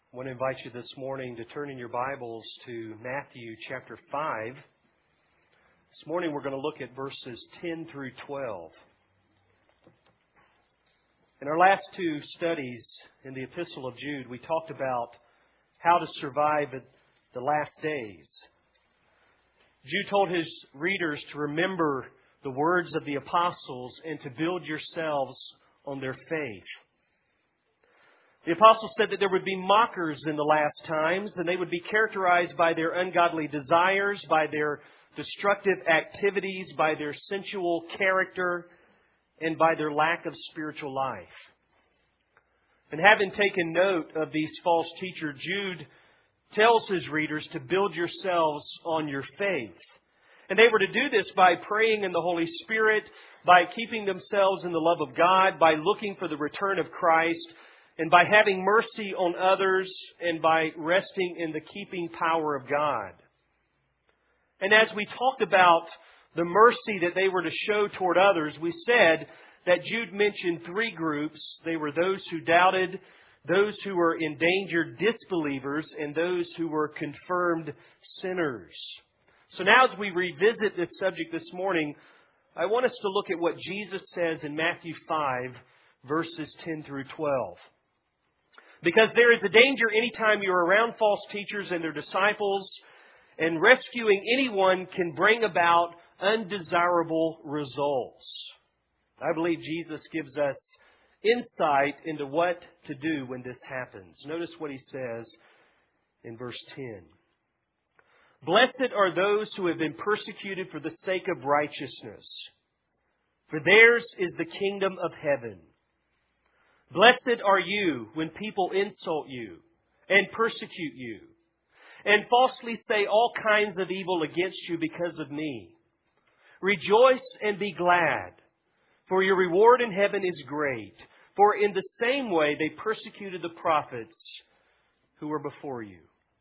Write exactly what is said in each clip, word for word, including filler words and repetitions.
I want to invite you this morning to turn in your Bibles to Matthew chapter five. This morning we're going to look at verses ten through twelve. In our last two studies in the Epistle of Jude, we talked about how to survive at the last days. Jude told his readers to remember the words of the apostles and to build yourselves on their faith. The apostles said that there would be mockers in the last times, and they would be characterized by their ungodly desires, by their destructive activities, by their sensual character, and by their lack of spiritual life. And having taken note of these false teachers, Jude tells his readers to build yourselves on your faith. And they were to do this by praying in the Holy Spirit, by keeping themselves in the love of God, by looking for the return of Christ, and by having mercy on others, and by resting in the keeping power of God. And as we talked about the mercy that they were to show toward others, we said that Jude mentioned three groups. They were those who doubted, those who were endangered disbelievers, and those who were confirmed sinners. So now as we revisit this subject this morning, I want us to look at what Jesus says in Matthew five, verses ten through twelve. Because there is a danger anytime you're around false teachers and their disciples, and rescuing anyone can bring about undesirable results. I believe Jesus gives us insight into what to do when this happens. Notice what He says in verse ten. Blessed are those who have been persecuted for the sake of righteousness, for theirs is the kingdom of heaven. Blessed are you when people insult you and persecute you and falsely say all kinds of evil against you because of me. Rejoice and be glad, for your reward in heaven is great. For in the same way they persecuted the prophets who were before you.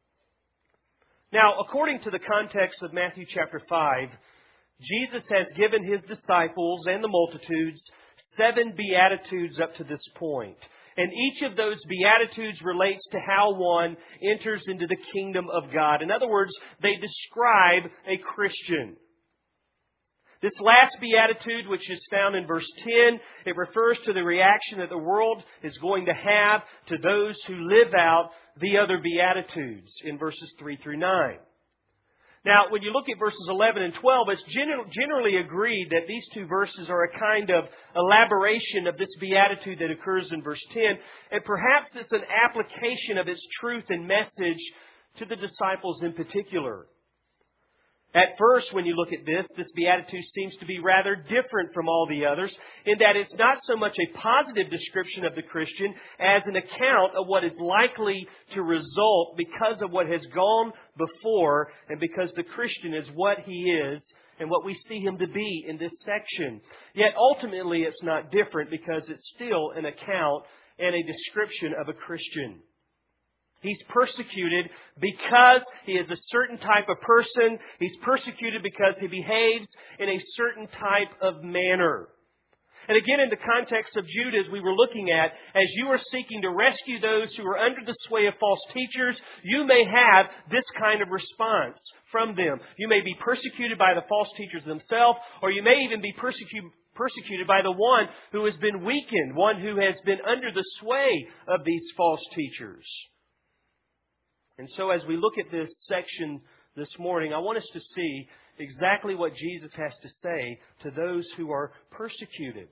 Now, according to the context of Matthew chapter five, Jesus has given His disciples and the multitudes seven Beatitudes up to this point. And each of those Beatitudes relates to how one enters into the kingdom of God. In other words, they describe a Christian. This last Beatitude, which is found in verse ten, it refers to the reaction that the world is going to have to those who live out the other Beatitudes in verses three through nine. Now, when you look at verses eleven and twelve, it's generally agreed that these two verses are a kind of elaboration of this beatitude that occurs in verse ten, and perhaps it's an application of its truth and message to the disciples in particular. At first, when you look at this, this beatitude seems to be rather different from all the others in that it's not so much a positive description of the Christian as an account of what is likely to result because of what has gone before and because the Christian is what he is and what we see him to be in this section. Yet ultimately it's not different because it's still an account and a description of a Christian. He's persecuted because he is a certain type of person. He's persecuted because he behaves in a certain type of manner. And again, in the context of Jude, as we were looking at, as you are seeking to rescue those who are under the sway of false teachers, you may have this kind of response from them. You may be persecuted by the false teachers themselves, or you may even be persecuted persecuted by the one who has been weakened, one who has been under the sway of these false teachers. And so as we look at this section this morning, I want us to see exactly what Jesus has to say to those who are persecuted.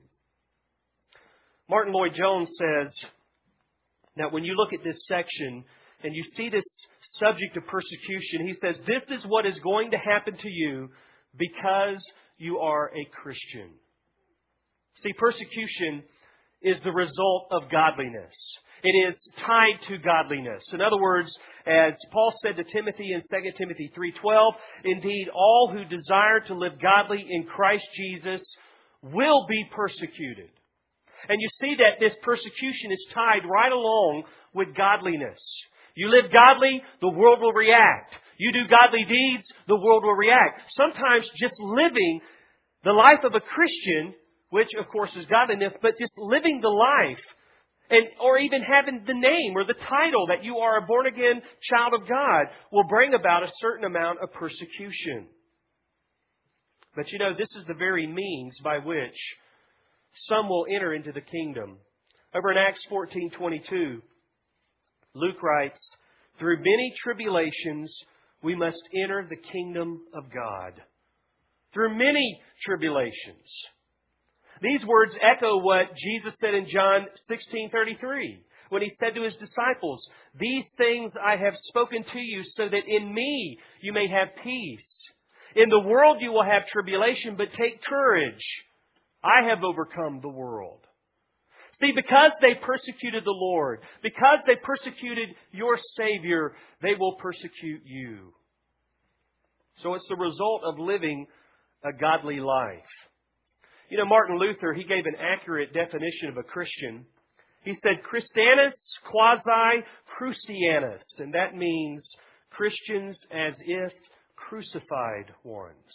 Martin Lloyd-Jones says that when you look at this section and you see this subject of persecution, he says, this is what is going to happen to you because you are a Christian. See, persecution is the result of godliness. It is tied to godliness. In other words, as Paul said to Timothy in Second Timothy three twelve, indeed, all who desire to live godly in Christ Jesus will be persecuted. And you see that this persecution is tied right along with godliness. You live godly, the world will react. You do godly deeds, the world will react. Sometimes just living the life of a Christian, which of course is godliness, but just living the life And, or even having the name or the title that you are a born-again child of God will bring about a certain amount of persecution. But you know, this is the very means by which some will enter into the kingdom. Over in Acts fourteen twenty-two, Luke writes, "Through many tribulations we must enter the kingdom of God." Through many tribulations. These words echo what Jesus said in John sixteen thirty-three, when He said to His disciples, "These things I have spoken to you so that in me you may have peace. In the world you will have tribulation, but take courage. I have overcome the world." See, because they persecuted the Lord, because they persecuted your Savior, they will persecute you. So it's the result of living a godly life. You know, Martin Luther, he gave an accurate definition of a Christian. He said, "Christianus quasi crucianus," and that means Christians as if crucified ones.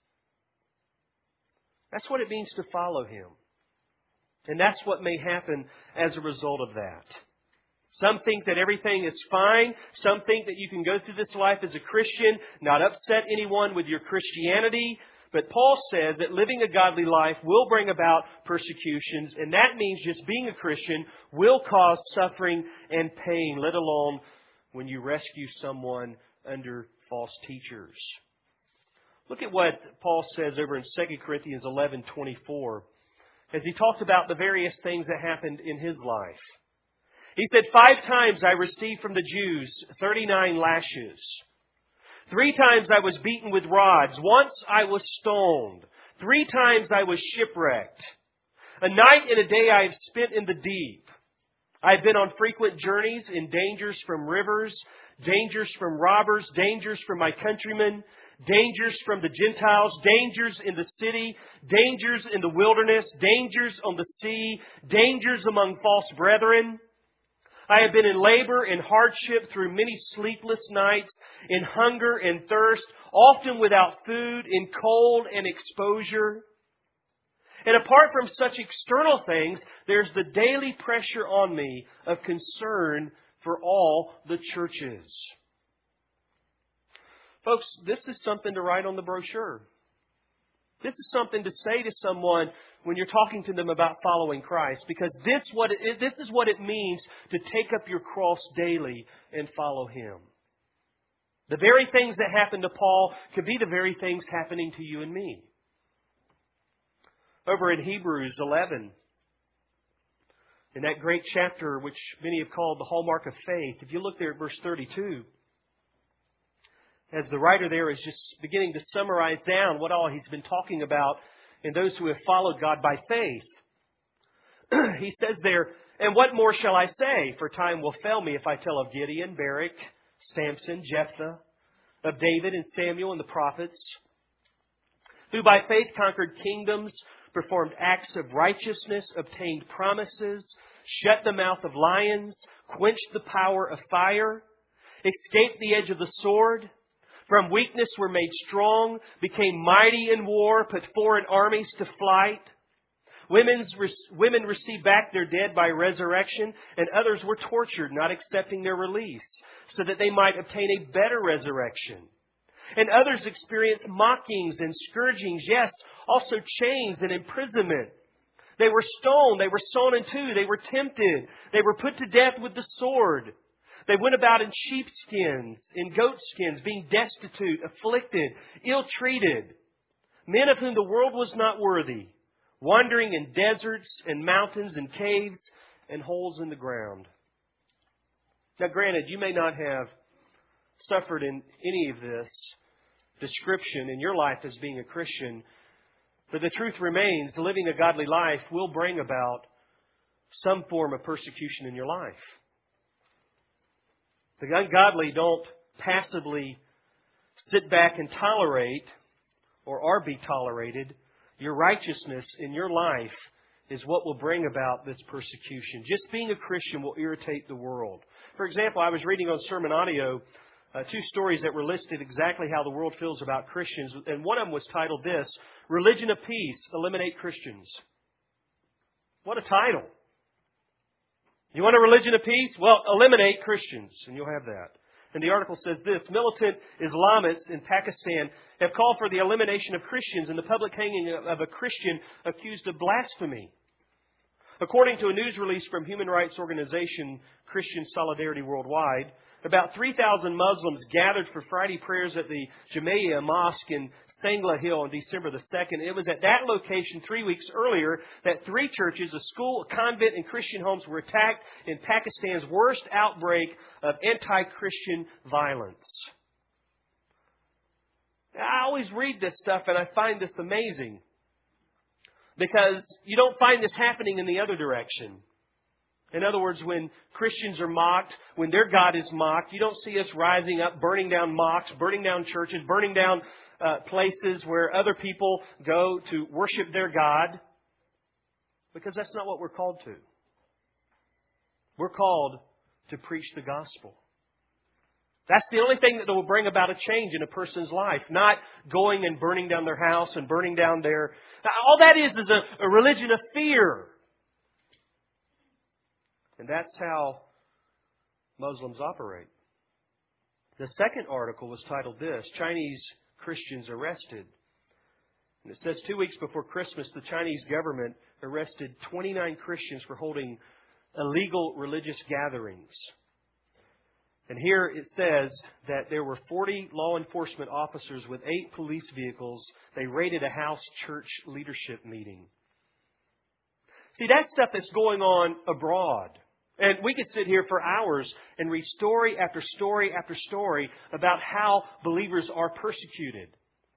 That's what it means to follow Him. And that's what may happen as a result of that. Some think that everything is fine. Some think that you can go through this life as a Christian, not upset anyone with your Christianity. But Paul says that living a godly life will bring about persecutions, and that means just being a Christian will cause suffering and pain, let alone when you rescue someone under false teachers. Look at what Paul says over in Second Corinthians eleven twenty-four, as he talked about the various things that happened in his life. He said, "Five times I received from the Jews thirty-nine lashes. Three times I was beaten with rods. Once I was stoned. Three times I was shipwrecked. A night and a day I have spent in the deep. I have been on frequent journeys in dangers from rivers, dangers from robbers, dangers from my countrymen, dangers from the Gentiles, dangers in the city, dangers in the wilderness, dangers on the sea, dangers among false brethren. I have been in labor and hardship through many sleepless nights, in hunger and thirst, often without food, in cold and exposure." And apart from such external things, there's the daily pressure on me of concern for all the churches. Folks, this is something to write on the brochure. This is something to say to someone when you're talking to them about following Christ, because this, what it, this is what it means to take up your cross daily and follow Him. The very things that happened to Paul could be the very things happening to you and me. Over in Hebrews eleven, in that great chapter which many have called the hallmark of faith, if you look there at verse thirty-two, as the writer there is just beginning to summarize down what all he's been talking about in those who have followed God by faith. He says there, "And what more shall I say? For time will fail me if I tell of Gideon, Barak, Samson, Jephthah, of David and Samuel and the prophets, who by faith conquered kingdoms, performed acts of righteousness, obtained promises, shut the mouth of lions, quenched the power of fire, escaped the edge of the sword, from weakness were made strong, became mighty in war, put foreign armies to flight. Women's, women received back their dead by resurrection, and others were tortured, not accepting their release, so that they might obtain a better resurrection. And others experienced mockings and scourgings, yes, also chains and imprisonment. They were stoned, they were sawn in two, they were tempted, they were put to death with the sword. They went about in sheepskins, in goatskins, being destitute, afflicted, ill-treated, men of whom the world was not worthy, wandering in deserts and mountains and caves and holes in the ground." Now, granted, you may not have suffered in any of this description in your life as being a Christian, but the truth remains, living a godly life will bring about some form of persecution in your life. The ungodly don't passively sit back and tolerate or are be tolerated. Your righteousness in your life is what will bring about this persecution. Just being a Christian will irritate the world. For example, I was reading on Sermon Audio uh, two stories that were listed exactly how the world feels about Christians. And one of them was titled this, "Religion of Peace, Eliminate Christians." What a title. You want a religion of peace? Well, eliminate Christians, and you'll have that. And the article says this: militant Islamists in Pakistan have called for the elimination of Christians and the public hanging of a Christian accused of blasphemy. According to a news release from human rights organization Christian Solidarity Worldwide, about three thousand Muslims gathered for Friday prayers at the Jamia Mosque in Sangla Hill on December the second. It was at that location three weeks earlier that three churches, a school, a convent, and Christian homes were attacked in Pakistan's worst outbreak of anti-Christian violence. I always read this stuff and I find this amazing, because you don't find this happening in the other direction. In other words, when Christians are mocked, when their God is mocked, you don't see us rising up, burning down mosques, burning down churches, burning down uh, places where other people go to worship their God. Because that's not what we're called to. We're called to preach the gospel. That's the only thing that will bring about a change in a person's life. Not going and burning down their house and burning down their... All that is is a, a religion of fear. And that's how Muslims operate. The second article was titled this: Chinese Christians arrested. And it says two weeks before Christmas, the Chinese government arrested twenty-nine Christians for holding illegal religious gatherings. And here it says that there were forty law enforcement officers with eight police vehicles. They raided a house church leadership meeting. See, that's stuff that's going on abroad. And we could sit here for hours and read story after story after story about how believers are persecuted.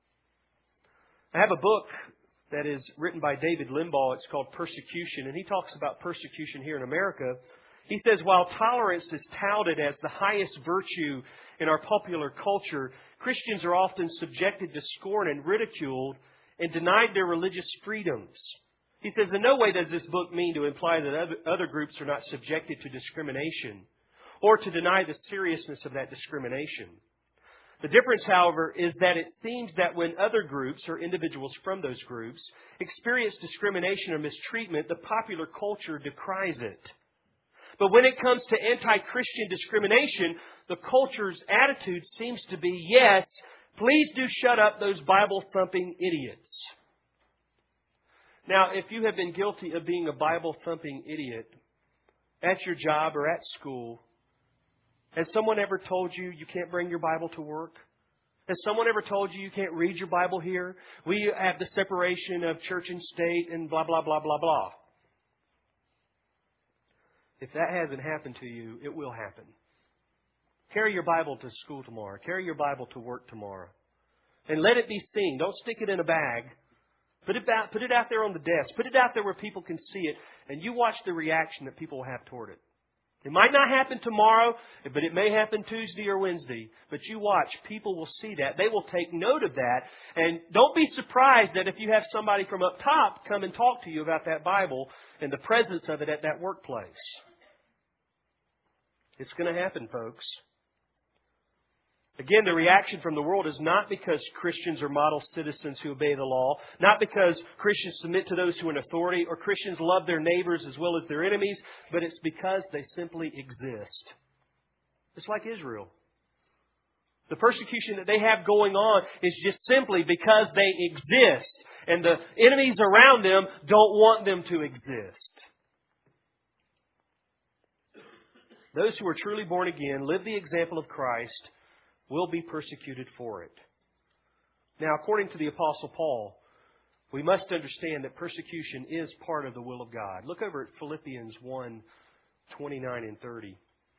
I have a book that is written by David Limbaugh. It's called Persecution. And he talks about persecution here in America. He says, while tolerance is touted as the highest virtue in our popular culture, Christians are often subjected to scorn and ridiculed and denied their religious freedoms. He says, in no way does this book mean to imply that other groups are not subjected to discrimination or to deny the seriousness of that discrimination. The difference, however, is that it seems that when other groups or individuals from those groups experience discrimination or mistreatment, the popular culture decries it. But when it comes to anti-Christian discrimination, the culture's attitude seems to be, yes, please do shut up those Bible-thumping idiots. Now, if you have been guilty of being a Bible-thumping idiot at your job or at school, has someone ever told you you can't bring your Bible to work? Has someone ever told you you can't read your Bible here? We have the separation of church and state and blah, blah, blah, blah, blah. If that hasn't happened to you, it will happen. Carry your Bible to school tomorrow. Carry your Bible to work tomorrow. And let it be seen. Don't stick it in a bag. Put it out, put it out there on the desk. Put it out there where people can see it. And you watch the reaction that people will have toward it. It might not happen tomorrow, but it may happen Tuesday or Wednesday. But you watch. People will see that. They will take note of that. And don't be surprised that if you have somebody from up top come and talk to you about that Bible and the presence of it at that workplace. It's going to happen, folks. Again, the reaction from the world is not because Christians are model citizens who obey the law, not because Christians submit to those who are in authority, or Christians love their neighbors as well as their enemies, but it's because they simply exist. It's like Israel. The persecution that they have going on is just simply because they exist, and the enemies around them don't want them to exist. Those who are truly born again, live the example of Christ, will be persecuted for it. Now, according to the Apostle Paul, we must understand that persecution is part of the will of God. Look over at Philippians one, twenty-nine and thirty.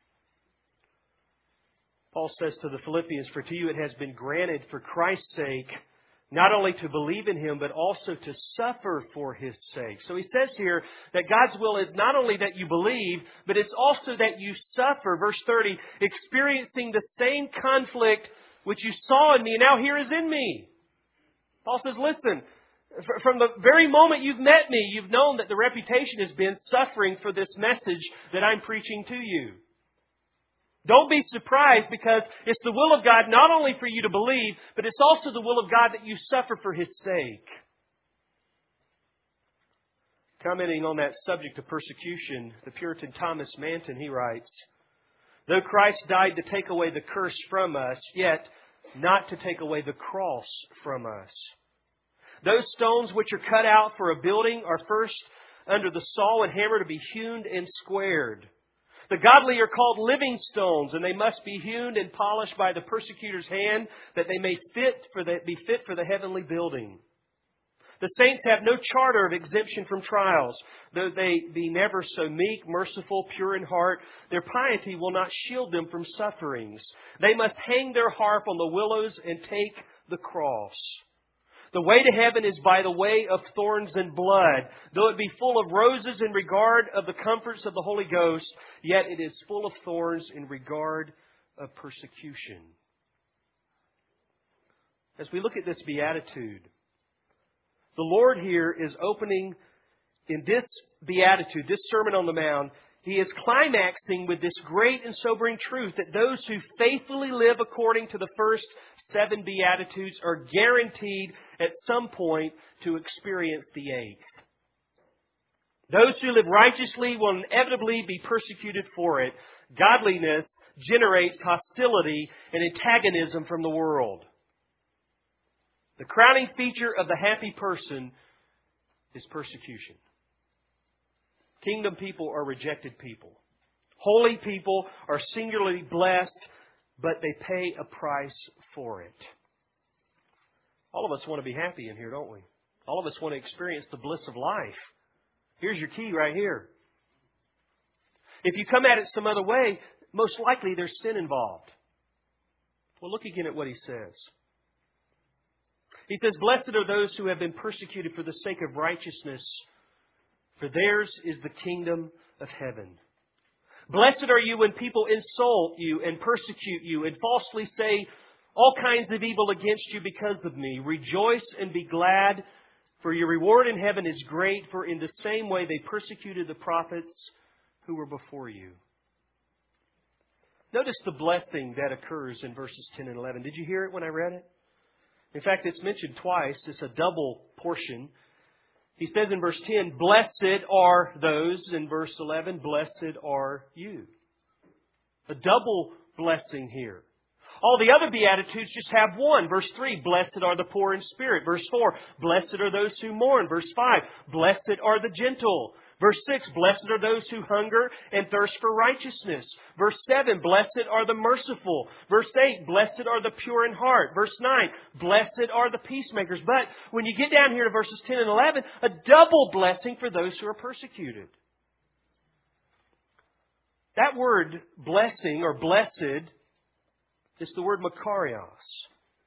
Paul says to the Philippians, "For to you it has been granted for Christ's sake, not only to believe in Him, but also to suffer for His sake." So he says here that God's will is not only that you believe, but it's also that you suffer. Verse thirty, experiencing the same conflict which you saw in me, and now here is in me. Paul says, listen, from the very moment you've met me, you've known that the reputation has been suffering for this message that I'm preaching to you. Don't be surprised, because it's the will of God not only for you to believe, but it's also the will of God that you suffer for His sake. Commenting on that subject of persecution, the Puritan Thomas Manton, he writes, "Though Christ died to take away the curse from us, yet not to take away the cross from us. Those stones which are cut out for a building are first under the saw and hammer to be hewn and squared. The godly are called living stones, and they must be hewn and polished by the persecutor's hand, that they may fit for the, be fit for the heavenly building. The saints have no charter of exemption from trials. Though they be never so meek, merciful, pure in heart, their piety will not shield them from sufferings. They must hang their harp on the willows and take the cross. The way to heaven is by the way of thorns and blood. Though it be full of roses in regard of the comforts of the Holy Ghost, yet it is full of thorns in regard of persecution." As we look at this beatitude, the Lord here is opening in this beatitude, this Sermon on the Mount, He is climaxing with this great and sobering truth that those who faithfully live according to the first seven Beatitudes are guaranteed at some point to experience the eighth. Those who live righteously will inevitably be persecuted for it. Godliness generates hostility and antagonism from the world. The crowning feature of the happy person is persecution. Kingdom people are rejected people. Holy people are singularly blessed, but they pay a price for it. All of us want to be happy in here, don't we? All of us want to experience the bliss of life. Here's your key right here. If you come at it some other way, most likely there's sin involved. Well, look again at what he says. He says, "Blessed are those who have been persecuted for the sake of righteousness, for theirs is the kingdom of heaven. Blessed are you when people insult you and persecute you and falsely say all kinds of evil against you because of me. Rejoice and be glad, for your reward in heaven is great, for in the same way they persecuted the prophets who were before you." Notice the blessing that occurs in verses ten and eleven. Did you hear it when I read it? In fact, it's mentioned twice. It's a double portion. He says in verse ten, "Blessed are those." In verse eleven, "Blessed are you." A double blessing here. All the other Beatitudes just have one. Verse three, "Blessed are the poor in spirit." Verse four, "Blessed are those who mourn." Verse five, "Blessed are the gentle." Verse six, "Blessed are those who hunger and thirst for righteousness." Verse seven, "Blessed are the merciful." Verse eight, "Blessed are the pure in heart." Verse nine, "Blessed are the peacemakers." But when you get down here to verses ten and eleven, a double blessing for those who are persecuted. That word blessing or blessed is the word makarios.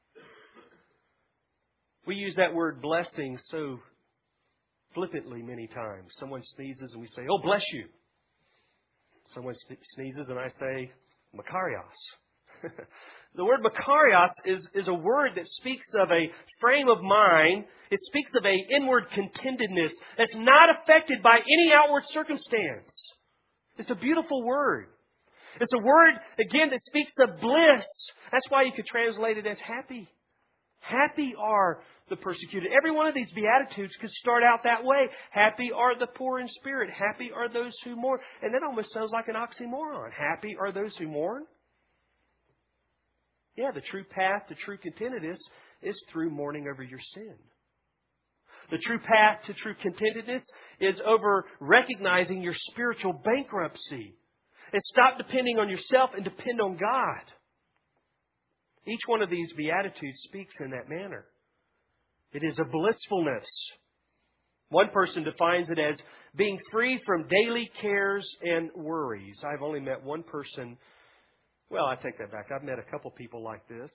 We use that word blessing so flippantly many times. Someone sneezes and we say, "Oh, bless you." Someone sneezes and I say, "Makarios." The word makarios is, is a word that speaks of a frame of mind. It speaks of an inward contentedness that's not affected by any outward circumstance. It's a beautiful word. It's a word, again, that speaks of bliss. That's why you could translate it as happy. Happy are the persecuted. Every one of these Beatitudes could start out that way. Happy are the poor in spirit. Happy are those who mourn. And that almost sounds like an oxymoron. Happy are those who mourn? Yeah, the true path to true contentedness is through mourning over your sin. The true path to true contentedness is over recognizing your spiritual bankruptcy. And stop depending on yourself and depend on God. Each one of these Beatitudes speaks in that manner. It is a blissfulness. One person defines it as being free from daily cares and worries. I've only met one person. Well, I take that back. I've met a couple people like this.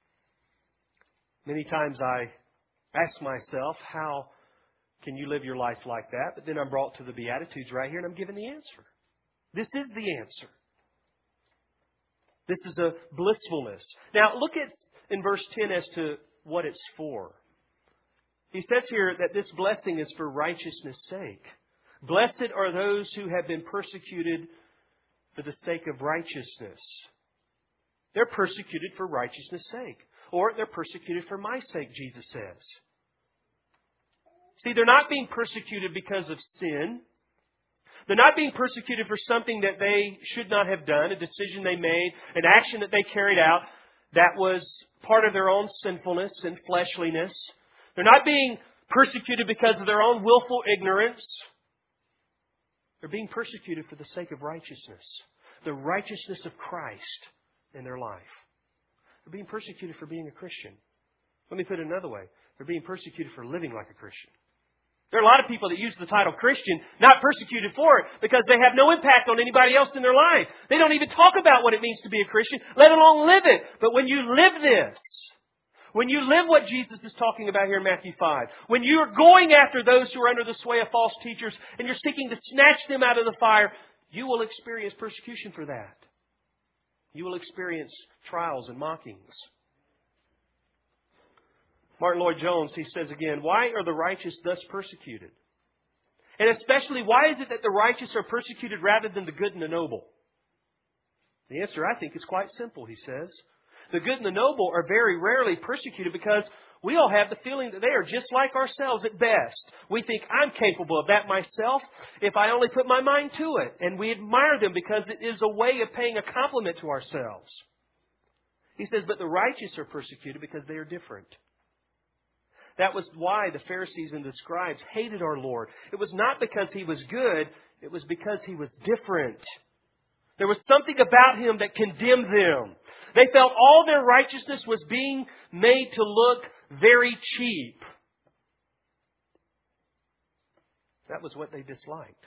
Many times I ask myself, how can you live your life like that? But then I'm brought to the Beatitudes right here and I'm given the answer. This is the answer. This is a blissfulness. Now, look at in verse ten as to what it's for. He says here that this blessing is for righteousness' sake. Blessed are those who have been persecuted for the sake of righteousness. They're persecuted for righteousness' sake. Or they're persecuted for my sake, Jesus says. See, they're not being persecuted because of sin. They're not being persecuted for something that they should not have done, a decision they made, an action that they carried out that was part of their own sinfulness and fleshliness. They're not being persecuted because of their own willful ignorance. They're being persecuted for the sake of righteousness, the righteousness of Christ in their life. They're being persecuted for being a Christian. Let me put it another way. They're being persecuted for living like a Christian. There are a lot of people that use the title Christian, not persecuted for it, because they have no impact on anybody else in their life. They don't even talk about what it means to be a Christian, let alone live it. But when you live this, when you live what Jesus is talking about here in Matthew five, when you are going after those who are under the sway of false teachers and you're seeking to snatch them out of the fire, you will experience persecution for that. You will experience trials and mockings. Martin Lloyd-Jones, he says again, why are the righteous thus persecuted? And especially, why is it that the righteous are persecuted rather than the good and the noble? The answer, I think, is quite simple, he says. The good and the noble are very rarely persecuted because we all have the feeling that they are just like ourselves at best. We think, I'm capable of that myself if I only put my mind to it. And we admire them because it is a way of paying a compliment to ourselves. He says, but the righteous are persecuted because they are different. That was why the Pharisees and the scribes hated our Lord. It was not because He was good. It was because He was different. There was something about Him that condemned them. They felt all their righteousness was being made to look very cheap. That was what they disliked.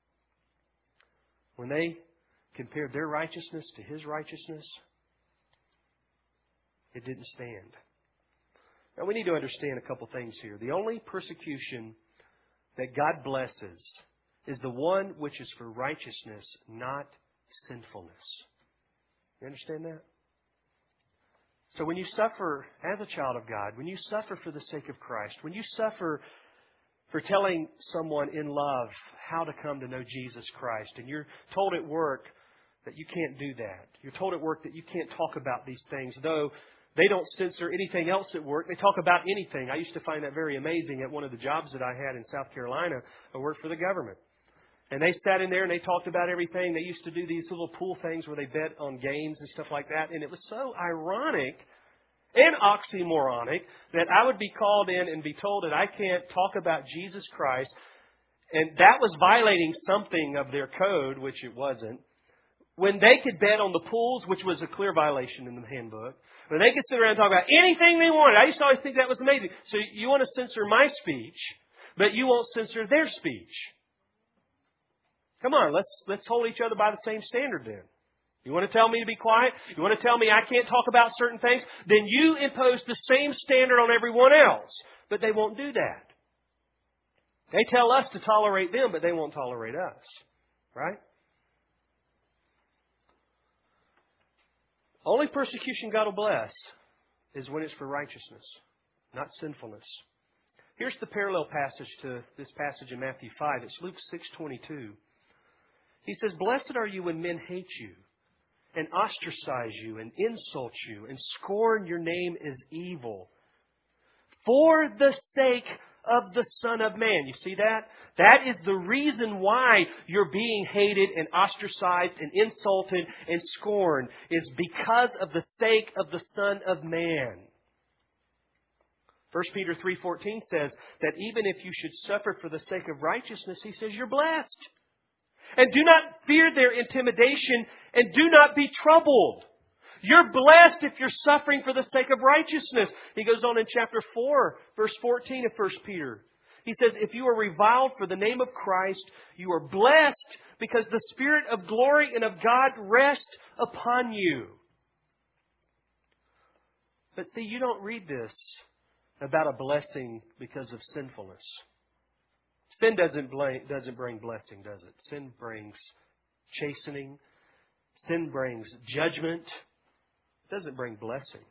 When they compared their righteousness to His righteousness, it didn't stand. Now, we need to understand a couple things here. The only persecution that God blesses is the one which is for righteousness, not sinfulness. You understand that? So when you suffer as a child of God, when you suffer for the sake of Christ, when you suffer for telling someone in love how to come to know Jesus Christ, and you're told at work that you can't do that. You're told at work that you can't talk about these things, though they don't censor anything else at work. They talk about anything. I used to find that very amazing at one of the jobs that I had in South Carolina. I worked for the government. And they sat in there and they talked about everything. They used to do these little pool things where they bet on games and stuff like that. And it was so ironic and oxymoronic that I would be called in and be told that I can't talk about Jesus Christ. And that was violating something of their code, which it wasn't. When they could bet on the pools, which was a clear violation in the handbook. When they could sit around and talk about anything they wanted. I used to always think that was amazing. So you want to censor my speech, but you won't censor their speech. Come on, let's let's hold each other by the same standard then. You want to tell me to be quiet? You want to tell me I can't talk about certain things? Then you impose the same standard on everyone else. But they won't do that. They tell us to tolerate them, but they won't tolerate us. Right? Only persecution God will bless is when it's for righteousness, not sinfulness. Here's the parallel passage to this passage in Matthew five. It's Luke six twenty-two. He says, blessed are you when men hate you and ostracize you and insult you and scorn your name as evil for the sake of the Son of Man. You see that? That is the reason why you're being hated and ostracized and insulted and scorned, is because of the sake of the Son of Man. First Peter three fourteen says that even if you should suffer for the sake of righteousness, he says you're blessed. And do not fear their intimidation, and do not be troubled. You're blessed if you're suffering for the sake of righteousness. He goes on in chapter four, verse fourteen of First Peter. He says, if you are reviled for the name of Christ, you are blessed because the Spirit of glory and of God rests upon you. But see, you don't read this about a blessing because of sinfulness. Sin doesn't blame, doesn't bring blessing, does it? Sin brings chastening. Sin brings judgment. It doesn't bring blessing.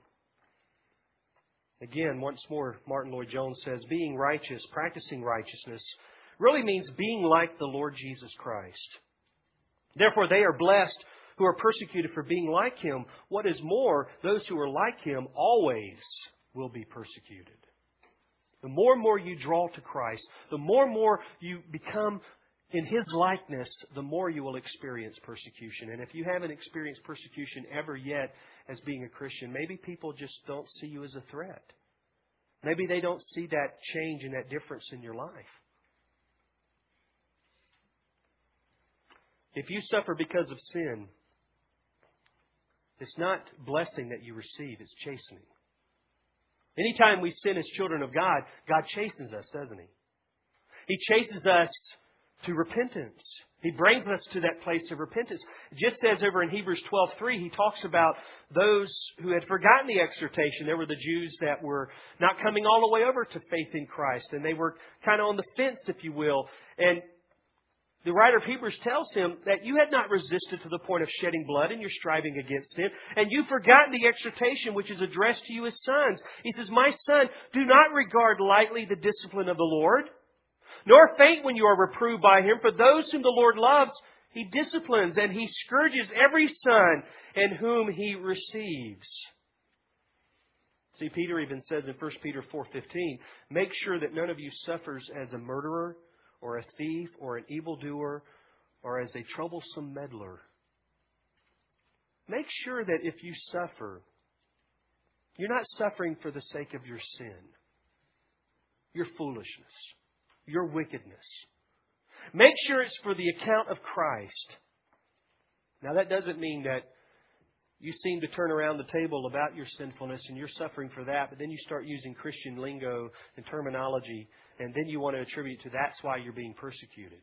Again, once more, Martin Lloyd-Jones says, being righteous, practicing righteousness, really means being like the Lord Jesus Christ. Therefore, they are blessed who are persecuted for being like Him. What is more, those who are like Him always will be persecuted. The more and more you draw to Christ, the more and more you become in His likeness, the more you will experience persecution. And if you haven't experienced persecution ever yet as being a Christian, maybe people just don't see you as a threat. Maybe they don't see that change and that difference in your life. If you suffer because of sin, it's not blessing that you receive, it's chastening. Anytime we sin as children of God, God chastens us, doesn't He? He chastens us to repentance. He brings us to that place of repentance. Just as over in Hebrews twelve three, He talks about those who had forgotten the exhortation. There were the Jews that were not coming all the way over to faith in Christ. And they were kind of on the fence, if you will. And the writer of Hebrews tells him that you had not resisted to the point of shedding blood in your striving against sin. And you've forgotten the exhortation which is addressed to you as sons. He says, my son, do not regard lightly the discipline of the Lord, nor faint when you are reproved by Him. For those whom the Lord loves, He disciplines, and He scourges every son in whom He receives. See, Peter even says in First Peter four fifteen, make sure that none of you suffers as a murderer, or a thief, or an evildoer, or as a troublesome meddler. Make sure that if you suffer, you're not suffering for the sake of your sin, your foolishness, your wickedness. Make sure it's for the account of Christ. Now that doesn't mean that you seem to turn around the table about your sinfulness and you're suffering for that, but then you start using Christian lingo and terminology, and then you want to attribute to that's why you're being persecuted.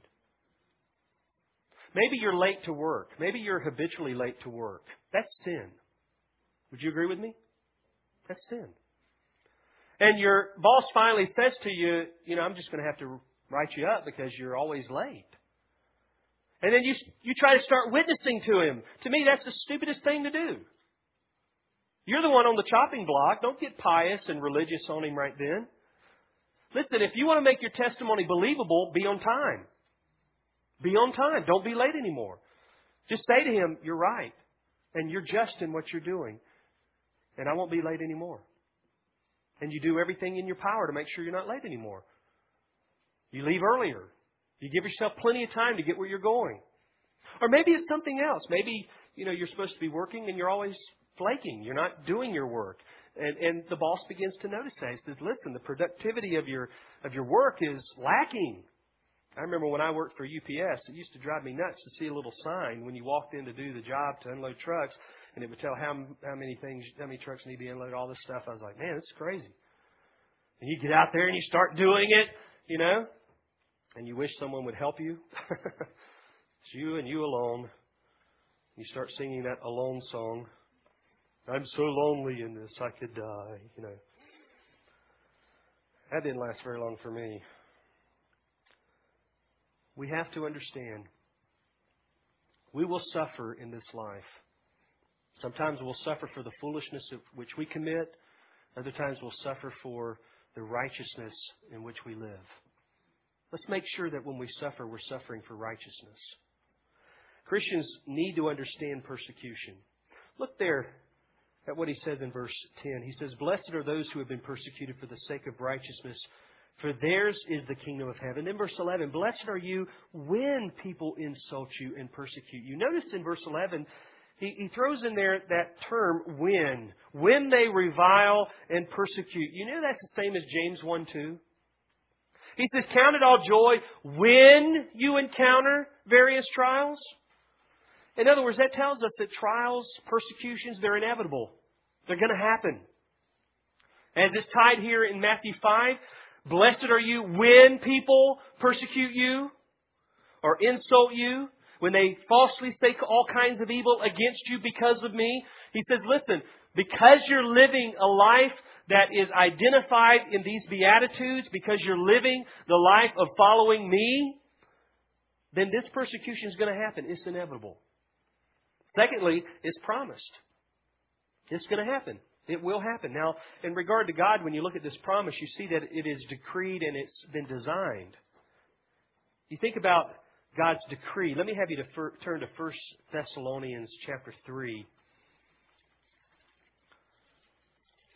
Maybe you're late to work. Maybe you're habitually late to work. That's sin. Would you agree with me? That's sin. And your boss finally says to you, you know, I'm just going to have to write you up because you're always late. And then you you try to start witnessing to him. To me, that's the stupidest thing to do. You're the one on the chopping block. Don't get pious and religious on him right then. Listen, if you want to make your testimony believable, be on time. Be on time. Don't be late anymore. Just say to him, you're right. And you're just in what you're doing. And I won't be late anymore. And you do everything in your power to make sure you're not late anymore. You leave earlier. You give yourself plenty of time to get where you're going. Or maybe it's something else. Maybe, you know, you're supposed to be working and you're always flaking. You're not doing your work. And, and the boss begins to notice that. He says, listen, the productivity of your of your work is lacking. I remember when I worked for U P S, it used to drive me nuts to see a little sign when you walked in to do the job to unload trucks, and it would tell how how many things, how many trucks need to be unloaded, all this stuff. I was like, man, this is crazy. And you get out there and you start doing it, you know, and you wish someone would help you. It's you and you alone. You start singing that alone song. I'm so lonely in this, I could die, you know. That didn't last very long for me. We have to understand, we will suffer in this life. Sometimes we'll suffer for the foolishness of which we commit. Other times we'll suffer for the righteousness in which we live. Let's make sure that when we suffer, we're suffering for righteousness. Christians need to understand persecution. Look there at what he says in verse ten. He says, blessed are those who have been persecuted for the sake of righteousness, for theirs is the kingdom of heaven. In verse eleven, blessed are you when people insult you and persecute you. Notice in verse eleven, he, he throws in there that term, when. When they revile and persecute. You know that's the same as James one two? He says, count it all joy when you encounter various trials. In other words, that tells us that trials, persecutions, they're inevitable. They're going to happen. As it's tied here in Matthew five, blessed are you when people persecute you or insult you, when they falsely say all kinds of evil against you because of me. He says, listen, because you're living a life that is identified in these Beatitudes, because you're living the life of following me, then this persecution is going to happen. It's inevitable. Secondly, it's promised. It's going to happen. It will happen. Now, in regard to God, when you look at this promise, you see that it is decreed and it's been designed. You think about God's decree. Let me have you to fir- turn to First Thessalonians chapter three.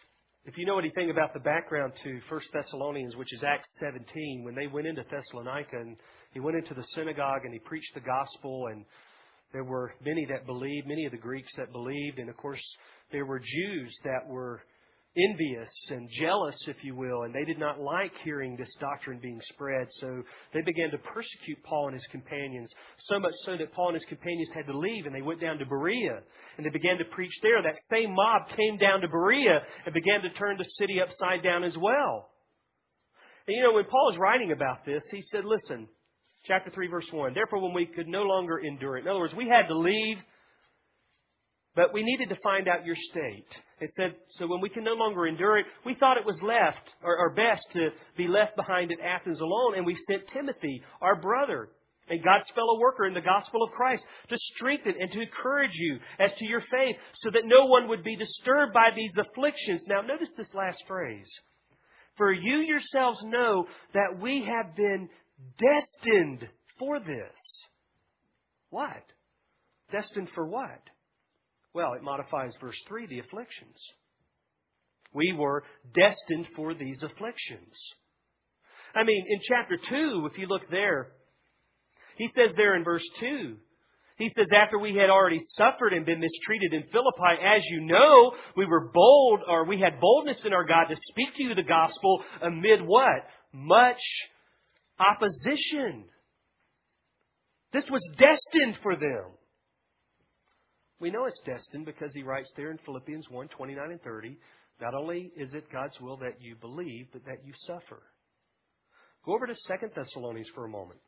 If you know anything about the background to First Thessalonians, which is Acts seventeen, when they went into Thessalonica and he went into the synagogue and he preached the gospel, and there were many that believed, many of the Greeks that believed, and of course there were Jews that were envious and jealous, if you will, and they did not like hearing this doctrine being spread. So they began to persecute Paul and his companions, so much so that Paul and his companions had to leave, and they went down to Berea, and they began to preach there. That same mob came down to Berea and began to turn the city upside down as well. And you know, when Paul is writing about this, he said, listen, chapter three, verse one, therefore when we could no longer endure it. In other words, we had to leave, but we needed to find out your state. It said, so when we can no longer endure it, we thought it was left, or, or best to be left behind at Athens alone. And we sent Timothy, our brother, and God's fellow worker in the gospel of Christ, to strengthen and to encourage you as to your faith, so that no one would be disturbed by these afflictions. Now notice this last phrase. For you yourselves know that we have been destined for this. What? Destined for what? Well, it modifies verse three, the afflictions. We were destined for these afflictions. I mean, in chapter two, if you look there, he says there in verse two, he says, after we had already suffered and been mistreated in Philippi, as you know, we were bold, or we had boldness in our God to speak to you the gospel amid what? Much opposition. This was destined for them. We know it's destined because he writes there in Philippians one, twenty-nine and thirty, not only is it God's will that you believe, but that you suffer. Go over to Second Thessalonians for a moment.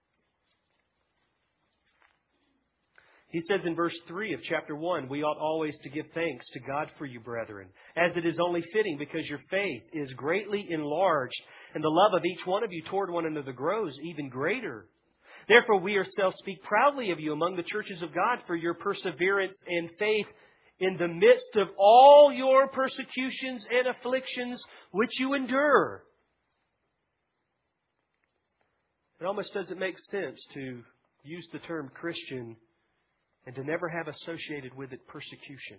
He says in verse three of chapter one, we ought always to give thanks to God for you, brethren, as it is only fitting, because your faith is greatly enlarged, and the love of each one of you toward one another grows even greater. Therefore, we ourselves speak proudly of you among the churches of God for your perseverance and faith in the midst of all your persecutions and afflictions which you endure. It almost doesn't make sense to use the term Christian and to never have associated with it persecution.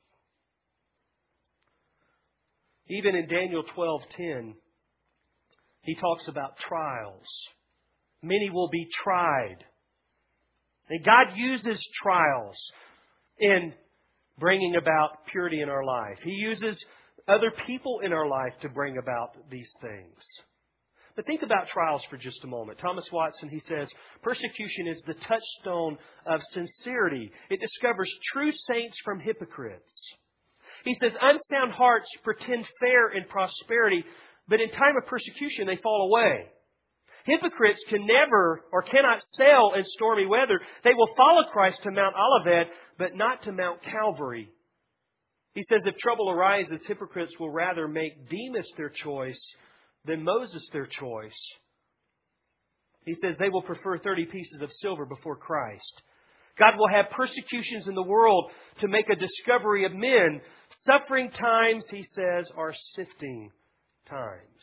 Even in Daniel twelve ten, he talks about trials. Many will be tried. And God uses trials in bringing about purity in our life. He uses other people in our life to bring about these things. But think about trials for just a moment. Thomas Watson, he says, persecution is the touchstone of sincerity. It discovers true saints from hypocrites. He says, unsound hearts pretend fair in prosperity, but in time of persecution they fall away. Hypocrites can never or cannot sail in stormy weather. They will follow Christ to Mount Olivet, but not to Mount Calvary. He says if trouble arises, hypocrites will rather make Demas their choice than Moses their choice. He says they will prefer thirty pieces of silver before Christ. God will have persecutions in the world to make a discovery of men. Suffering times, he says, are sifting times.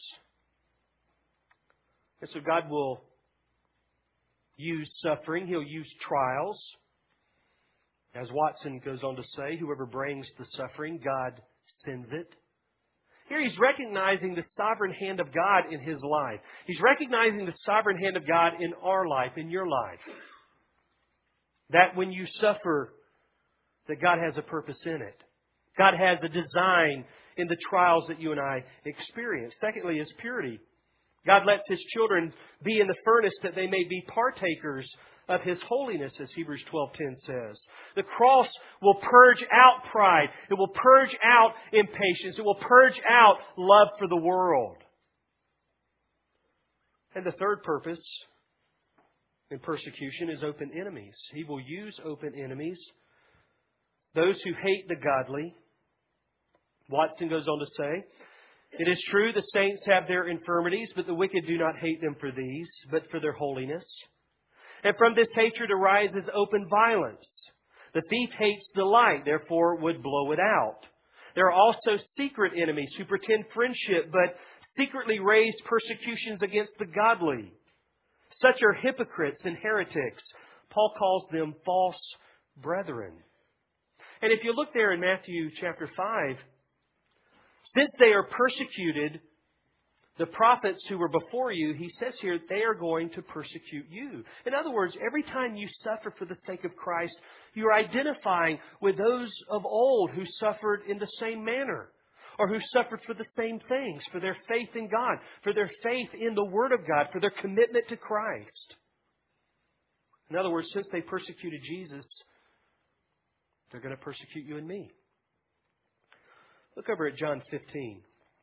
And so God will use suffering. He'll use trials. As Watson goes on to say, whoever brings the suffering, God sends it. Here he's recognizing the sovereign hand of God in his life. He's recognizing the sovereign hand of God in our life, in your life. That when you suffer, that God has a purpose in it. God has a design in the trials that you and I experience. Secondly is purity. God lets His children be in the furnace that they may be partakers of His holiness, as Hebrews twelve ten says. The cross will purge out pride. It will purge out impatience. It will purge out love for the world. And the third purpose in persecution is open enemies. He will use open enemies. Those who hate the godly. Watson goes on to say, it is true the saints have their infirmities, but the wicked do not hate them for these, but for their holiness. And from this hatred arises open violence. The thief hates delight, therefore would blow it out. There are also secret enemies who pretend friendship, but secretly raise persecutions against the godly. Such are hypocrites and heretics. Paul calls them false brethren. And if you look there in Matthew chapter five, Since they are persecuted the prophets who were before you, he says here, they are going to persecute you. In other words, every time you suffer for the sake of Christ, you are identifying with those of old who suffered in the same manner, or who suffered for the same things, for their faith in God, for their faith in the Word of God, for their commitment to Christ. In other words, since they persecuted Jesus, they're going to persecute you and me. Look over at John fifteen.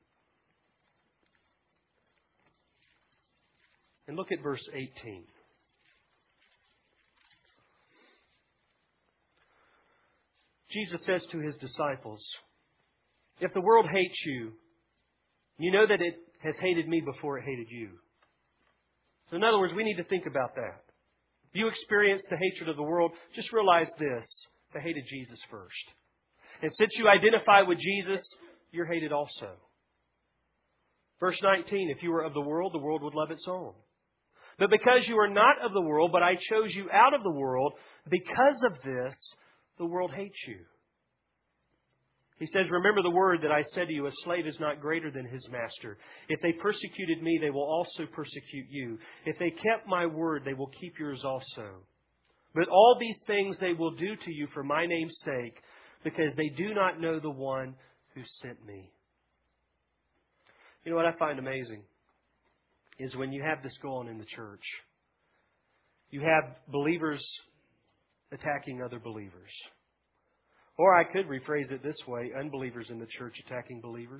And look at verse eighteen. Jesus says to His disciples, if the world hates you, you know that it has hated me before it hated you. So in other words, we need to think about that. If you experience the hatred of the world, just realize this. They hated Jesus first. And since you identify with Jesus, you're hated also. Verse nineteen, if you were of the world, the world would love its own. But because you are not of the world, but I chose you out of the world, because of this, the world hates you. He says, remember the word that I said to you, a slave is not greater than his master. If they persecuted me, they will also persecute you. If they kept my word, they will keep yours also. But all these things they will do to you for my name's sake, because they do not know the one who sent me. You know what I find amazing is when you have this going in the church, you have believers attacking other believers. Or I could rephrase it this way, unbelievers in the church attacking believers.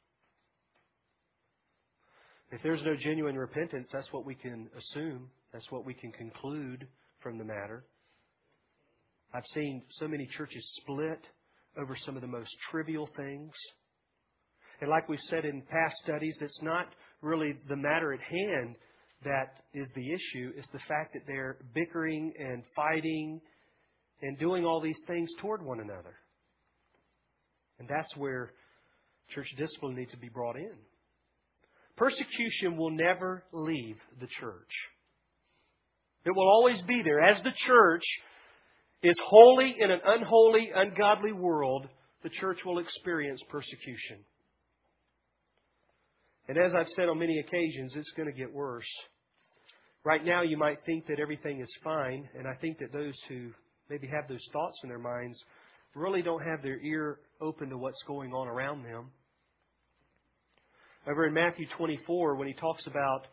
If there's no genuine repentance, that's what we can assume. That's what we can conclude from the matter. I've seen so many churches split over some of the most trivial things. And like we've said in past studies, it's not really the matter at hand that is the issue. It's the fact that they're bickering and fighting and doing all these things toward one another. And that's where church discipline needs to be brought in. Persecution will never leave the church. It will always be there. As the church is holy in an unholy, ungodly world, the church will experience persecution. And as I've said on many occasions, it's going to get worse. Right now you might think that everything is fine, and I think that those who maybe have those thoughts in their minds really don't have their ear open to what's going on around them. Over in Matthew twenty-four, when He talks about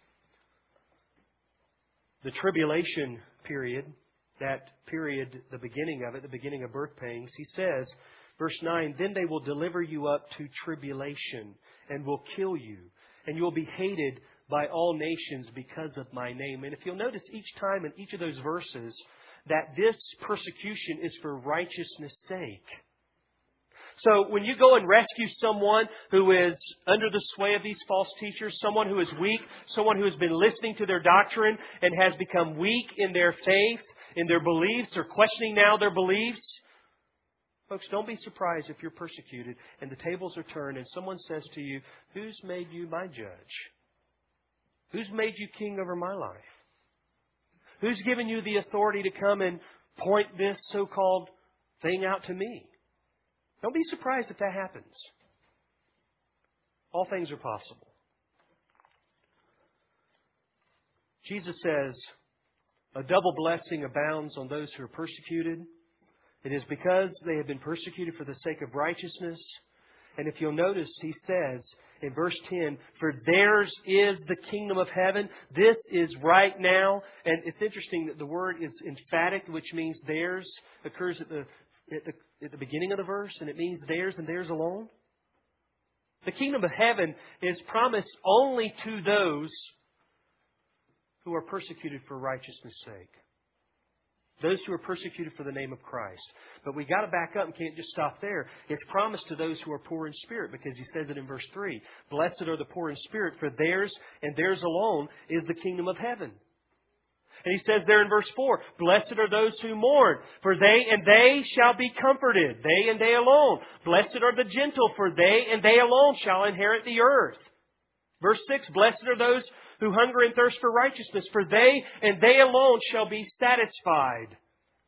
the tribulation period, that period, the beginning of it, the beginning of birth pangs, He says, verse nine, then they will deliver you up to tribulation and will kill you, and you will be hated by all nations because of my name. And if you'll notice each time in each of those verses that this persecution is for righteousness' sake. So when you go and rescue someone who is under the sway of these false teachers, someone who is weak, someone who has been listening to their doctrine and has become weak in their faith, in their beliefs, or questioning now their beliefs, folks, don't be surprised if you're persecuted and the tables are turned and someone says to you, who's made you my judge? Who's made you king over my life? Who's given you the authority to come and point this so-called thing out to me? Don't be surprised if that happens. All things are possible. Jesus says, a double blessing abounds on those who are persecuted. It is because they have been persecuted for the sake of righteousness. And if you'll notice, He says in verse ten, for theirs is the kingdom of heaven. This is right now. And it's interesting that the word is emphatic, which means theirs occurs at the, at the, at the beginning of the verse, and it means theirs and theirs alone. The kingdom of heaven is promised only to those who are persecuted for righteousness' sake. Those who are persecuted for the name of Christ. But we got to back up and can't just stop there. It's promised to those who are poor in spirit, because He says it in verse three. Blessed are the poor in spirit, for theirs and theirs alone is the kingdom of heaven. And He says there in verse four, blessed are those who mourn, for they and they shall be comforted. They and they alone. Blessed are the gentle, for they and they alone shall inherit the earth. Verse six, blessed are those who hunger and thirst for righteousness, for they and they alone shall be satisfied.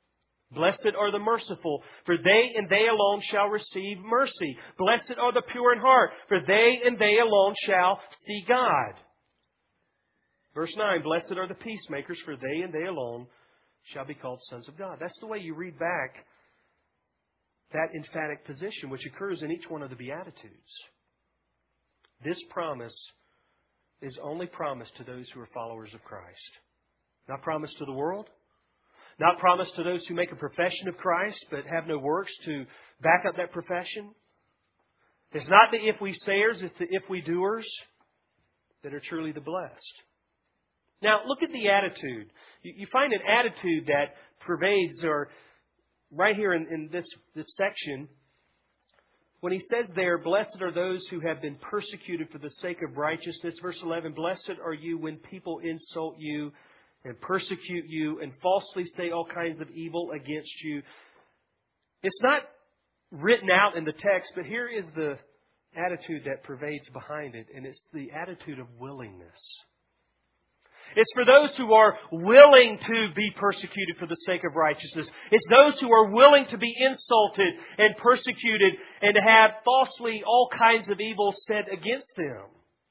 Blessed are the merciful, for they and they alone shall receive mercy. Blessed are the pure in heart, for they and they alone shall see God. Verse nine, blessed are the peacemakers, for they and they alone shall be called sons of God. That's the way you read back that emphatic position, which occurs in each one of the Beatitudes. This promise is only promised to those who are followers of Christ. Not promised to the world. Not promised to those who make a profession of Christ but have no works to back up that profession. It's not the if we sayers, it's the if we doers that are truly the blessed. Now, look at the attitude. You find an attitude that pervades, or right here in, in this, this section, when he says there, blessed are those who have been persecuted for the sake of righteousness. Verse eleven, blessed are you when people insult you and persecute you and falsely say all kinds of evil against you. It's not written out in the text, but here is the attitude that pervades behind it, and it's the attitude of willingness. It's for those who are willing to be persecuted for the sake of righteousness. It's those who are willing to be insulted and persecuted and to have falsely all kinds of evil said against them.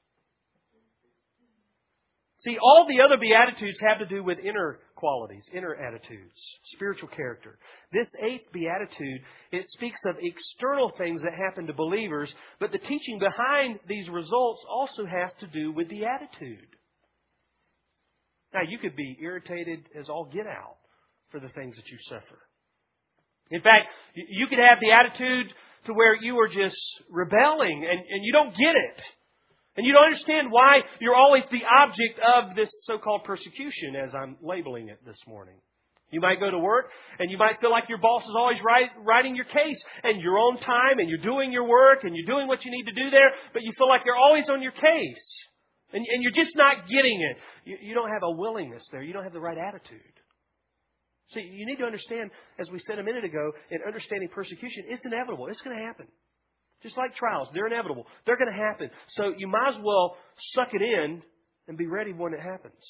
See, all the other Beatitudes have to do with inner qualities, inner attitudes, spiritual character. This eighth Beatitude, it speaks of external things that happen to believers, but the teaching behind these results also has to do with the attitude. Now, you could be irritated as all get out for the things that you suffer. In fact, you could have the attitude to where you are just rebelling and, and you don't get it. And you don't understand why you're always the object of this so-called persecution, as I'm labeling it this morning. You might go to work and you might feel like your boss is always write, writing your case and you're on time and you're doing your work and you're doing what you need to do there, but you feel like they're always on your case. And, and you're just not getting it. You, you don't have a willingness there. You don't have the right attitude. See, you need to understand, as we said a minute ago, in understanding persecution, it's inevitable. It's going to happen. Just like trials, they're inevitable. They're going to happen. So you might as well suck it in and be ready when it happens.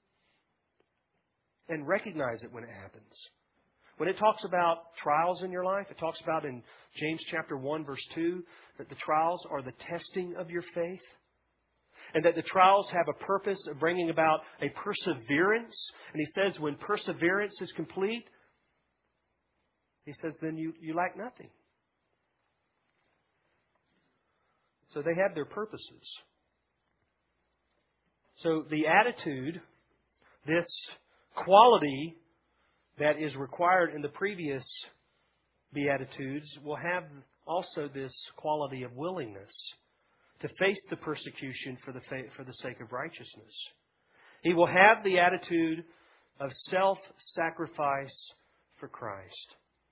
And recognize it when it happens. When it talks about trials in your life, it talks about in James chapter one, verse two, that the trials are the testing of your faith. And that the trials have a purpose of bringing about a perseverance. And he says when perseverance is complete, he says then you, you lack nothing. So they have their purposes. So the attitude, this quality that is required in the previous Beatitudes, will have also this quality of willingness to face the persecution for the fa- for the sake of righteousness. He will have the attitude of self-sacrifice for Christ.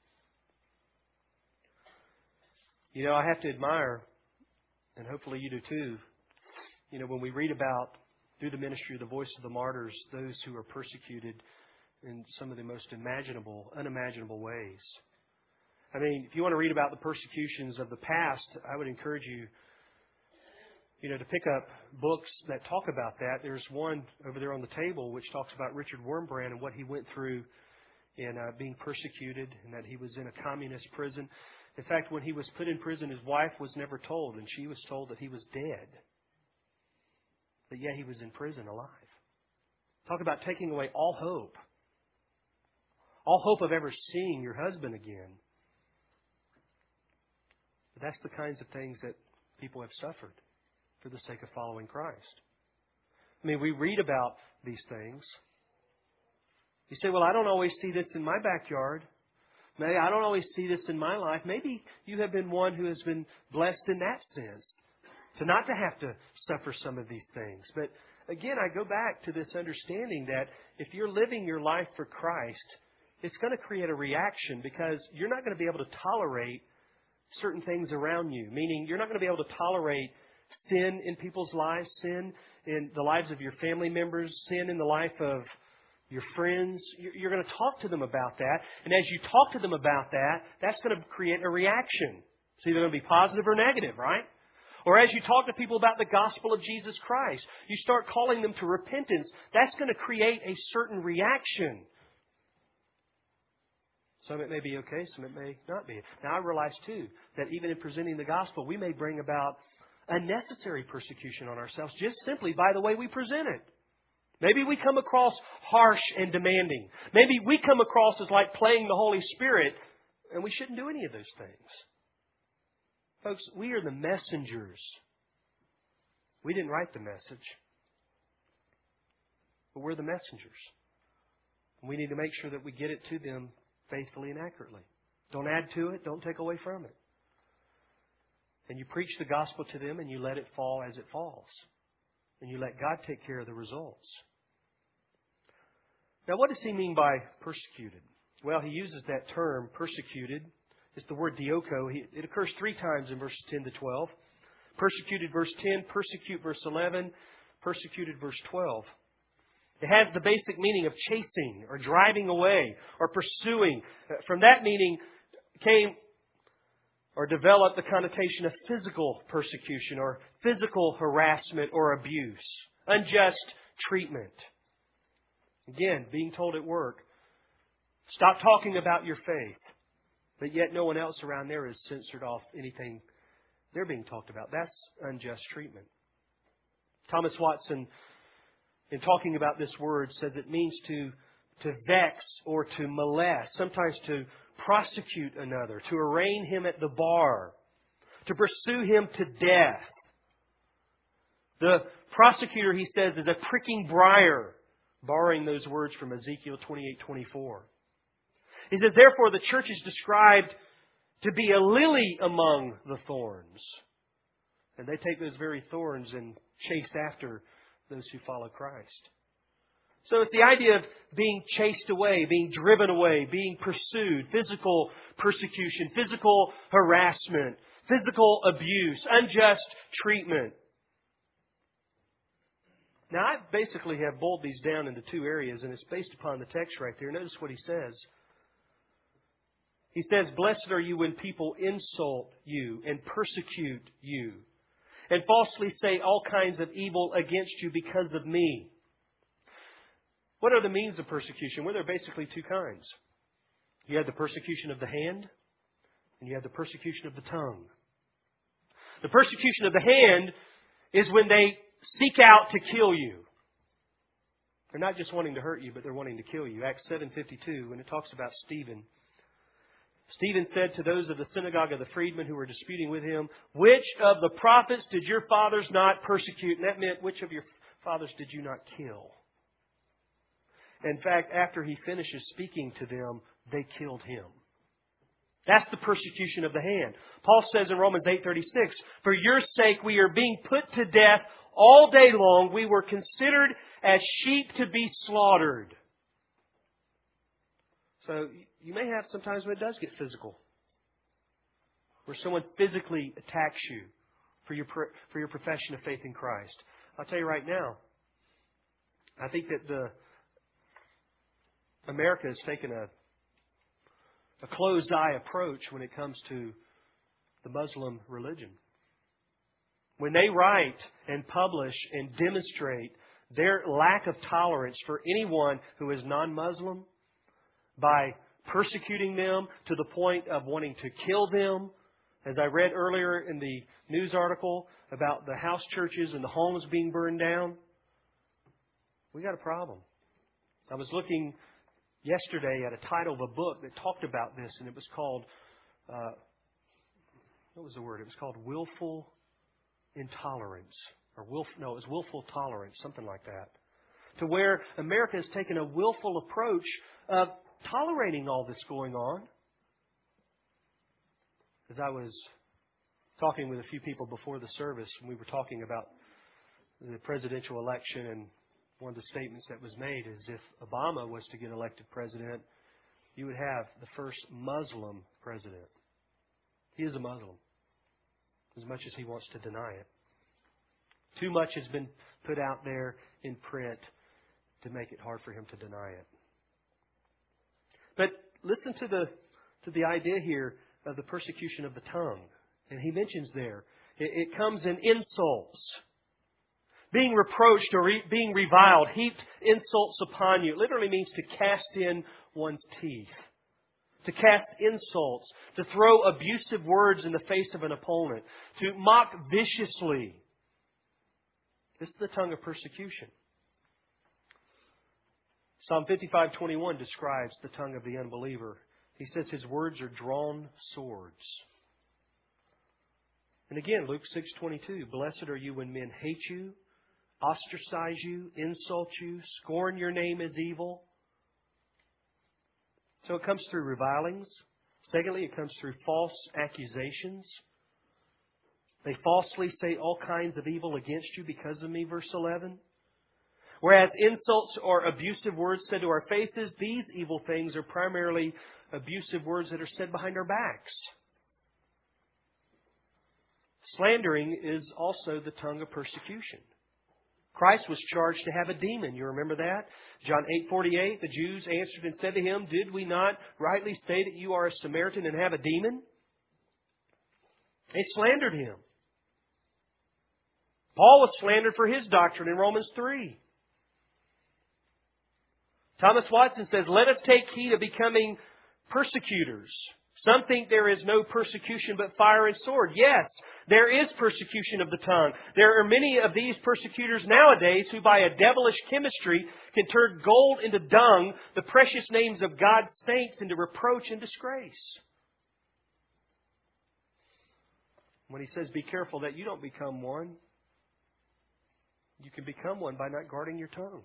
You know, I have to admire, and hopefully you do too, you know, when we read about, through the ministry of the Voice of the Martyrs, those who are persecuted in some of the most imaginable, unimaginable ways. I mean, if you want to read about the persecutions of the past, I would encourage you, you know, to pick up books that talk about that. There's one over there on the table which talks about Richard Wurmbrand and what he went through in uh, being persecuted, and that he was in a communist prison. In fact, when he was put in prison, his wife was never told, and she was told that he was dead. But yet he was in prison alive. Talk about taking away all hope. All hope of ever seeing your husband again. But that's the kinds of things that people have suffered for the sake of following Christ. I mean, we read about these things. You say, well, I don't always see this in my backyard. Maybe I don't always see this in my life. Maybe you have been one who has been blessed in that sense, to not to have to suffer some of these things. But again, I go back to this understanding that if you're living your life for Christ, it's going to create a reaction, because you're not going to be able to tolerate certain things around you. Meaning, you're not going to be able to tolerate sin in people's lives, sin in the lives of your family members, sin in the life of your friends. You're going to talk to them about that. And as you talk to them about that, that's going to create a reaction. It's either going to be positive or negative, right? Or as you talk to people about the gospel of Jesus Christ, you start calling them to repentance. That's going to create a certain reaction. Some it may be okay, some it may not be. Now I realize too that even in presenting the gospel, we may bring about unnecessary persecution on ourselves just simply by the way we present it. Maybe we come across harsh and demanding. Maybe we come across as like playing the Holy Spirit, and we shouldn't do any of those things. Folks, we are the messengers. We didn't write the message, but we're the messengers. We need to make sure that we get it to them faithfully and accurately. Don't add to it. Don't take away from it. And you preach the gospel to them and you let it fall as it falls. And you let God take care of the results. Now, what does he mean by persecuted? Well, he uses that term, persecuted. It's the word dioko. It occurs three times in verses ten to twelve. Persecuted, verse ten. Persecute, verse eleven. Persecuted, verse twelve. It has the basic meaning of chasing or driving away or pursuing. From that meaning came or developed the connotation of physical persecution or physical harassment or abuse, unjust treatment. Again, being told at work, stop talking about your faith, but yet no one else around there has censored off anything they're being talked about. That's unjust treatment. Thomas Watson, in talking about this word, said it means to, to vex or to molest, sometimes to prosecute another, to arraign him at the bar, to pursue him to death. The prosecutor, he says, is a pricking briar, borrowing those words from Ezekiel twenty-eight twenty-four. He says, therefore, the church is described to be a lily among the thorns. And they take those very thorns and chase after those who follow Christ. So it's the idea of being chased away, being driven away, being pursued, physical persecution, physical harassment, physical abuse, unjust treatment. Now, I basically have boiled these down into two areas, and it's based upon the text right there. Notice what he says. He says, blessed are you when people insult you and persecute you and falsely say all kinds of evil against you because of me. What are the means of persecution? Well, there are basically two kinds. You have the persecution of the hand, and you have the persecution of the tongue. The persecution of the hand is when they seek out to kill you. They're not just wanting to hurt you, but they're wanting to kill you. Acts seven fifty-two, when it talks about Stephen. Stephen said to those of the synagogue of the freedmen who were disputing with him, which of the prophets did your fathers not persecute? And that meant, which of your fathers did you not kill? In fact, after he finishes speaking to them, they killed him. That's the persecution of the hand. Paul says in Romans eight thirty-six, for your sake we are being put to death all day long. We were considered as sheep to be slaughtered. So you may have sometimes when it does get physical, where someone physically attacks you for your for your profession of faith in Christ. I'll tell you right now, I think that the America has taken a a closed eye approach when it comes to the Muslim religion. When they write and publish and demonstrate their lack of tolerance for anyone who is non-Muslim by persecuting them to the point of wanting to kill them, as I read earlier in the news article about the house churches and the homes being burned down, we got a problem. I was looking yesterday at a title of a book that talked about this, and it was called, uh, what was the word? It was called Willful Intolerance. Or willful, no, it was Willful Tolerance, something like that. To where America has taken a willful approach of tolerating all this going on. As I was talking with a few people before the service, and we were talking about the presidential election, and one of the statements that was made is if Obama was to get elected president, you would have the first Muslim president. He is a Muslim, as much as he wants to deny it. Too much has been put out there in print to make it hard for him to deny it. But listen to the to the idea here of the persecution of the tongue. And he mentions there, it, it comes in insults. Being reproached or re, being reviled, heaped insults upon you. It literally means to cast in one's teeth. to cast insults, to throw abusive words in the face of an opponent, to mock viciously. This is the tongue of persecution. Psalm fifty-five twenty-one describes the tongue of the unbeliever. He says his words are drawn swords. And again, Luke six twenty-two, blessed are you when men hate you, ostracize you, insult you, scorn your name as evil. So it comes through revilings. Secondly, it comes through false accusations. They falsely say all kinds of evil against you because of me, verse eleven. Whereas insults or abusive words said to our faces, these evil things are primarily abusive words that are said behind our backs. Slandering is also the tongue of persecution. Christ was charged to have a demon. You remember that? John eight forty-eight, the Jews answered and said to Him, did we not rightly say that you are a Samaritan and have a demon? They slandered Him. Paul was slandered for his doctrine in Romans three. Thomas Watson says, let us take heed of becoming persecutors. Some think there is no persecution but fire and sword. Yes, there is persecution of the tongue. There are many of these persecutors nowadays who by a devilish chemistry can turn gold into dung, the precious names of God's saints into reproach and disgrace. When he says be careful that you don't become one, you can become one by not guarding your tongue.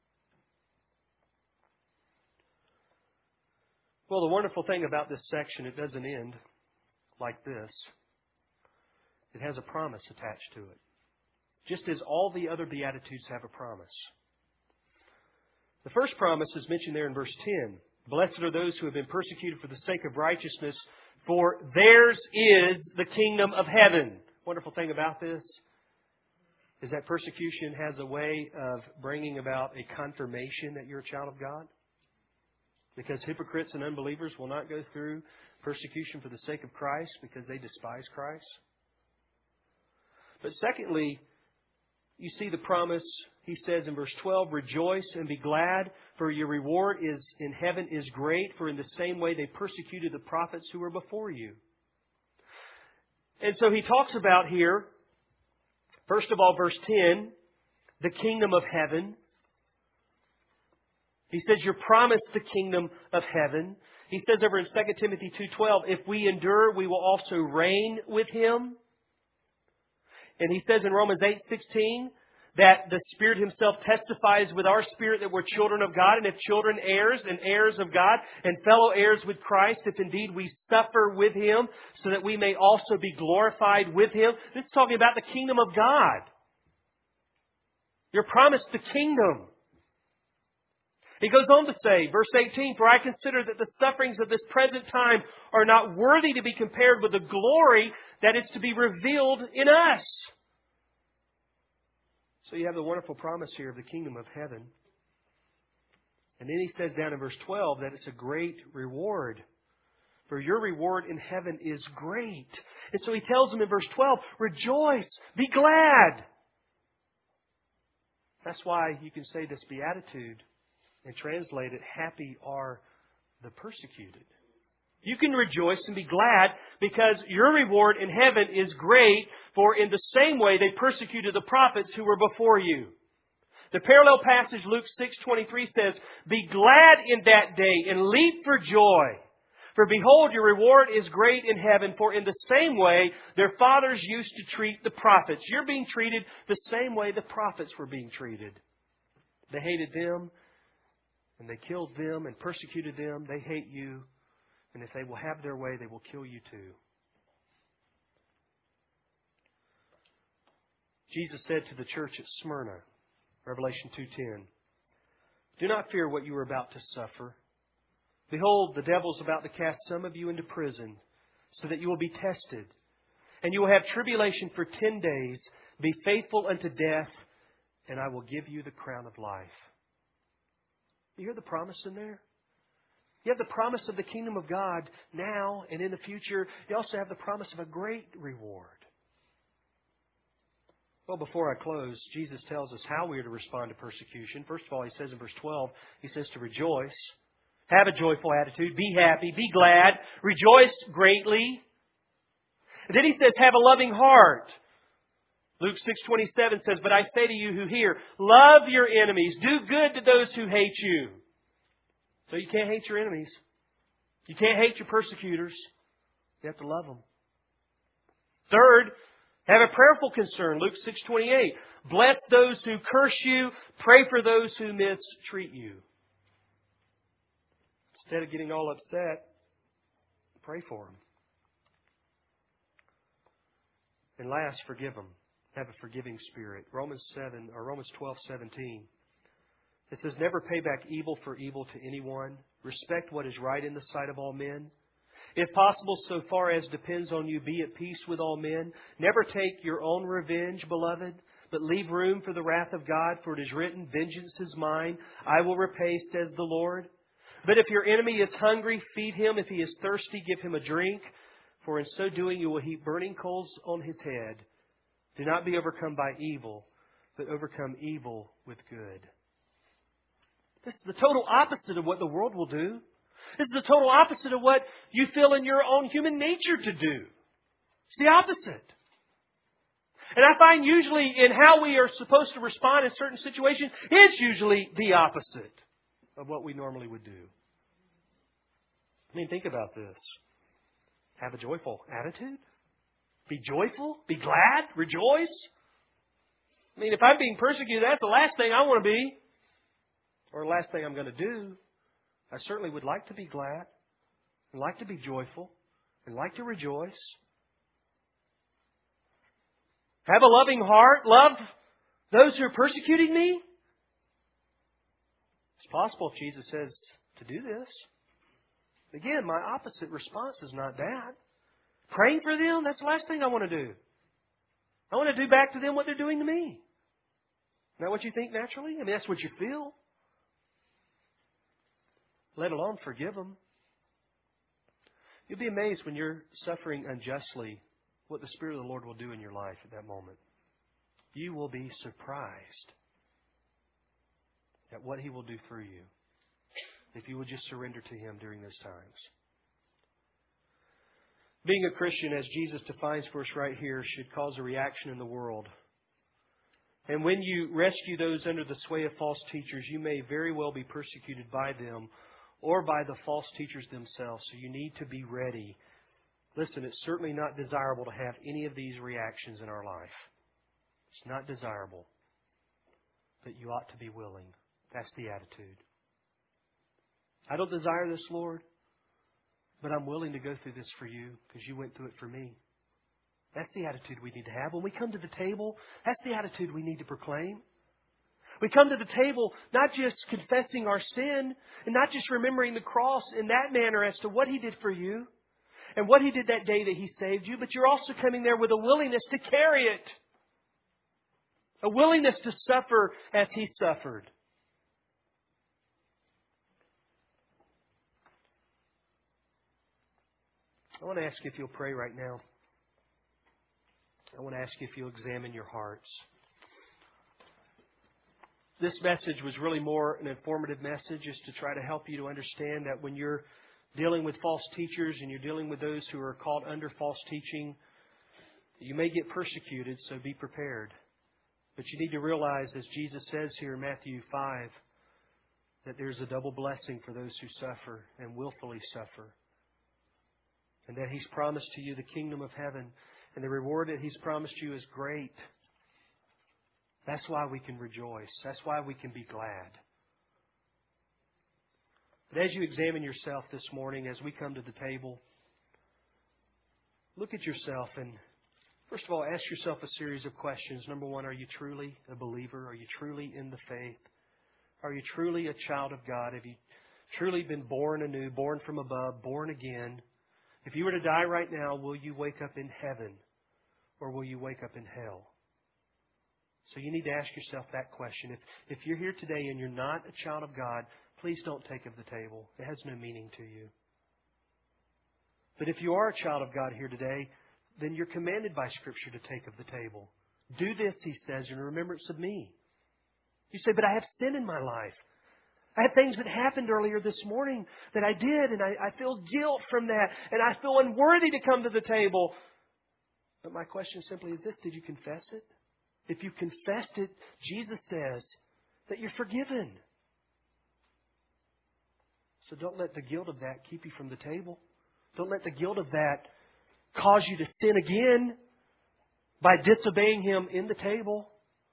Well, the wonderful thing about this section, it doesn't end like this. It has a promise attached to it. Just as all the other Beatitudes have a promise. The first promise is mentioned there in verse ten. Blessed are those who have been persecuted for the sake of righteousness, for theirs is the kingdom of heaven. Wonderful thing about this is that persecution has a way of bringing about a confirmation that you're a child of God. Because hypocrites and unbelievers will not go through persecution for the sake of Christ because they despise Christ. But secondly, you see the promise, he says in verse twelve, rejoice and be glad, for your reward is in heaven is great, for in the same way they persecuted the prophets who were before you. And so he talks about here, first of all, verse ten, the kingdom of heaven. He says, you're promised the kingdom of heaven. He says over in Second Timothy two twelve, if we endure, we will also reign with Him. And he says in Romans eight sixteen that the Spirit Himself testifies with our spirit that we're children of God, and if children, heirs, and heirs of God, and fellow heirs with Christ, if indeed we suffer with Him, so that we may also be glorified with Him. This is talking about the kingdom of God. You're promised the kingdom. He goes on to say, verse eighteen, for I consider that the sufferings of this present time are not worthy to be compared with the glory that is to be revealed in us. So you have the wonderful promise here of the kingdom of heaven. And then he says down in verse twelve that it's a great reward. For your reward in heaven is great. And so he tells them in verse twelve, rejoice, be glad. That's why you can say this beatitude and translate it, happy are the persecuted. You can rejoice and be glad because your reward in heaven is great, for in the same way they persecuted the prophets who were before you. The parallel passage, Luke six twenty-three says, be glad in that day and leap for joy. For behold, your reward is great in heaven, for in the same way their fathers used to treat the prophets. You're being treated the same way the prophets were being treated. They hated them, and they killed them and persecuted them. They hate you. And if they will have their way, they will kill you too. Jesus said to the church at Smyrna, Revelation two ten, do not fear what you are about to suffer. Behold, the devil is about to cast some of you into prison, so that you will be tested. And you will have tribulation for ten days. Be faithful unto death, and I will give you the crown of life. You hear the promise in there? You have the promise of the kingdom of God now and in the future. You also have the promise of a great reward. Well, before I close, Jesus tells us how we are to respond to persecution. First of all, He says in verse twelve, He says to rejoice. Have a joyful attitude. Be happy. Be glad. Rejoice greatly. And then he says, have a loving heart. Luke six twenty-seven says, but I say to you who hear, love your enemies. Do good to those who hate you. So you can't hate your enemies. You can't hate your persecutors. You have to love them. Third, have a prayerful concern. Luke six twenty-eight. Bless those who curse you. Pray for those who mistreat you. Instead of getting all upset, pray for them. And last, forgive them. Have a forgiving spirit. Romans seven or Romans twelve seventeen. It says, never pay back evil for evil to anyone. Respect what is right in the sight of all men. If possible, so far as depends on you, be at peace with all men. Never take your own revenge, beloved, but leave room for the wrath of God, for it is written, vengeance is mine. I will repay, says the Lord. But if your enemy is hungry, feed him. If he is thirsty, give him a drink. For in so doing, you will heap burning coals on his head. Do not be overcome by evil, but overcome evil with good. This is the total opposite of what the world will do. This is the total opposite of what you feel in your own human nature to do. It's the opposite. And I find usually in how we are supposed to respond in certain situations, it's usually the opposite of what we normally would do. I mean, think about this. Have a joyful attitude. Be joyful. Be glad. Rejoice. I mean, if I'm being persecuted, that's the last thing I want to be. Or the last thing I'm going to do. I certainly would like to be glad. And like to be joyful. And like to rejoice. Have a loving heart. Love those who are persecuting me. It's possible if Jesus says to do this. Again, my opposite response is not that. Praying for them, that's the last thing I want to do. I want to do back to them what they're doing to me. Isn't that what you think naturally? I mean, that's what you feel. Let alone forgive them. You'll be amazed when you're suffering unjustly what the Spirit of the Lord will do in your life at that moment. You will be surprised at what He will do through you if you will just surrender to Him during those times. Being a Christian, as Jesus defines for us right here, should cause a reaction in the world. And when you rescue those under the sway of false teachers, you may very well be persecuted by them or by the false teachers themselves. So you need to be ready. Listen, it's certainly not desirable to have any of these reactions in our life. It's not desirable. But you ought to be willing. That's the attitude. I don't desire this, Lord, but I'm willing to go through this for you because you went through it for me. That's the attitude we need to have. When we come to the table, that's the attitude we need to proclaim. We come to the table not just confessing our sin and not just remembering the cross in that manner as to what He did for you and what He did that day that He saved you, but you're also coming there with a willingness to carry it. A willingness to suffer as He suffered. I want to ask you if you'll pray right now. I want to ask you if you'll examine your hearts. This message was really more an informative message, just to try to help you to understand that when you're dealing with false teachers and you're dealing with those who are caught under false teaching, you may get persecuted, so be prepared. But you need to realize, as Jesus says here in Matthew five, that there's a double blessing for those who suffer and willfully suffer. And that He's promised to you the kingdom of heaven. And the reward that He's promised you is great. That's why we can rejoice. That's why we can be glad. But as you examine yourself this morning, as we come to the table, look at yourself and, first of all, ask yourself a series of questions. Number one, are you truly a believer? Are you truly in the faith? Are you truly a child of God? Have you truly been born anew, born from above, born again? If you were to die right now, will you wake up in heaven or will you wake up in hell? So you need to ask yourself that question. If, if you're here today and you're not a child of God, please don't take of the table. It has no meaning to you. But if you are a child of God here today, then you're commanded by Scripture to take of the table. Do this, He says, in remembrance of me. You say, but I have sin in my life. I had things that happened earlier this morning that I did, and I, I feel guilt from that, and I feel unworthy to come to the table. But my question simply is this: did you confess it? If you confessed it, Jesus says that you're forgiven. So don't let the guilt of that keep you from the table. Don't let the guilt of that cause you to sin again by disobeying Him in the table.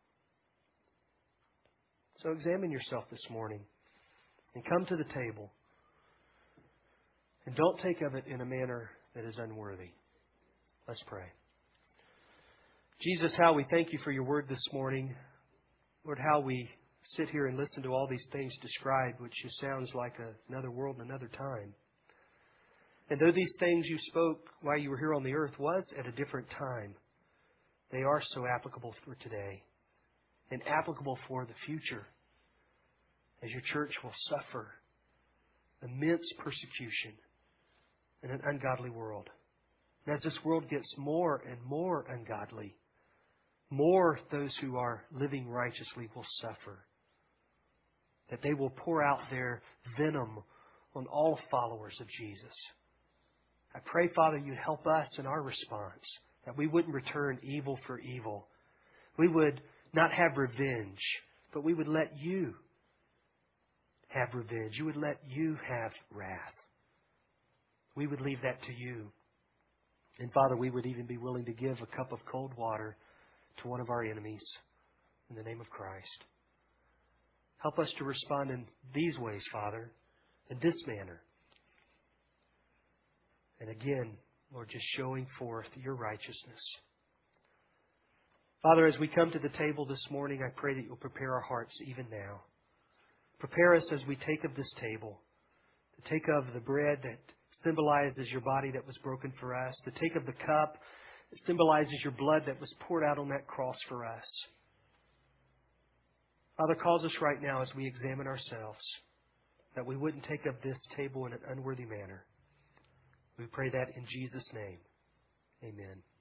So examine yourself this morning and come to the table. And don't take of it in a manner that is unworthy. Let's pray. Jesus, how we thank You for Your word this morning. Lord, how we sit here and listen to all these things described, which just sounds like a, another world and another time. And though these things You spoke while You were here on the earth was at a different time, they are so applicable for today and applicable for the future, as Your church will suffer immense persecution in an ungodly world. And as this world gets more and more ungodly, more those who are living righteously will suffer. That they will pour out their venom on all followers of Jesus. I pray, Father, You'd help us in our response, that we wouldn't return evil for evil. We would not have revenge, but we would let You have revenge. You would let You have wrath. We would leave that to You. And Father, we would even be willing to give a cup of cold water to one of our enemies in the name of Christ. Help us to respond in these ways, Father, in this manner. And again, Lord, just showing forth Your righteousness. Father, as we come to the table this morning, I pray that You'll prepare our hearts even now. Prepare us as we take of this table, to take of the bread that symbolizes Your body that was broken for us, to take of the cup that symbolizes Your blood that was poured out on that cross for us. Father, cause us right now as we examine ourselves, that we wouldn't take of this table in an unworthy manner. We pray that in Jesus' name. Amen.